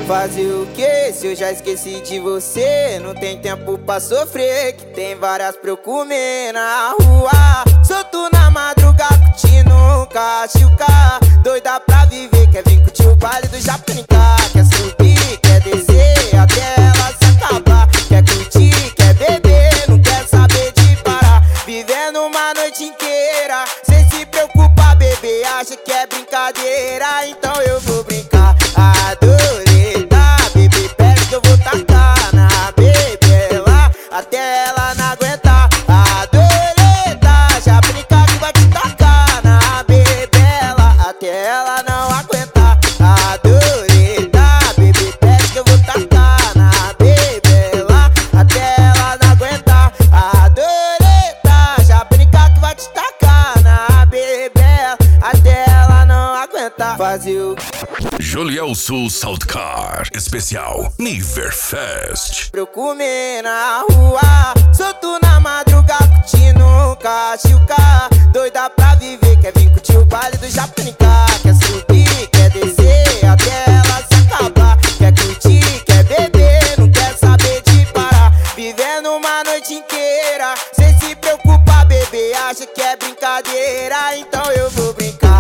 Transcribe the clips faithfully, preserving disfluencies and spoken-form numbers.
Fazer o que se eu já esqueci de você? Não tem tempo pra sofrer, que tem várias pra eu comer na rua. Solto na madrugada, curtindo um cachuca. Doida pra viver, quer vir curtir o baile do Japanicá. Quer subir, quer descer, até ela se acabar. Quer curtir, quer beber, não quer saber de parar. Vivendo uma noite inteira, sem se preocupar, bebê. Acha que é brincadeira, então eu vou brincar. Adoreta, bebê, pede que eu vou tacar na bebela, até ela não aguentar. Adoreta, já brinca que vai te tacar na bebela, até ela não aguentar. Adoreta, bebê, pede que eu vou tacar na bebela, até ela não aguentar. Adoreta, já brinca que vai te tacar na bebela, até ela não aguentar. Fazer o Julielso Saltcar Especial Niverfest. pra eu comer na rua, solto na madrugada, curtindo um cachuca. Doida pra viver, quer vir curtir o baile do Japanicá. Quer subir, quer descer, até ela se acabar. Quer curtir, quer beber, não quer saber de parar. Vivendo uma noite inteira, sem se preocupar, bebê. Acha que é brincadeira, então eu vou brincar.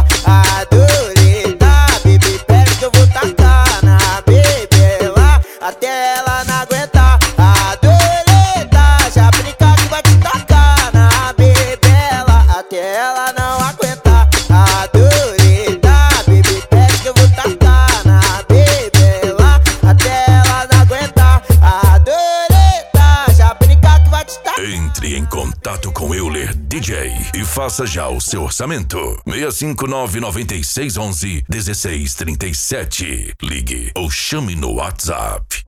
Adoreta, bebê, pede que eu vou tacar na bebela, até ela não aguentar. Adoreta, já brinca que vai te tacar na bebela, até ela não aguentar. Adoreta, bebê, pede que eu vou tacar na bebela, até ela não aguentar. Adoreta, já brinca que vai te tacar. Entre em contato com Euler D J e faça já o seu orçamento. seis cinco nove nove seis um um um seis três sete. Ligue ou chame no WhatsApp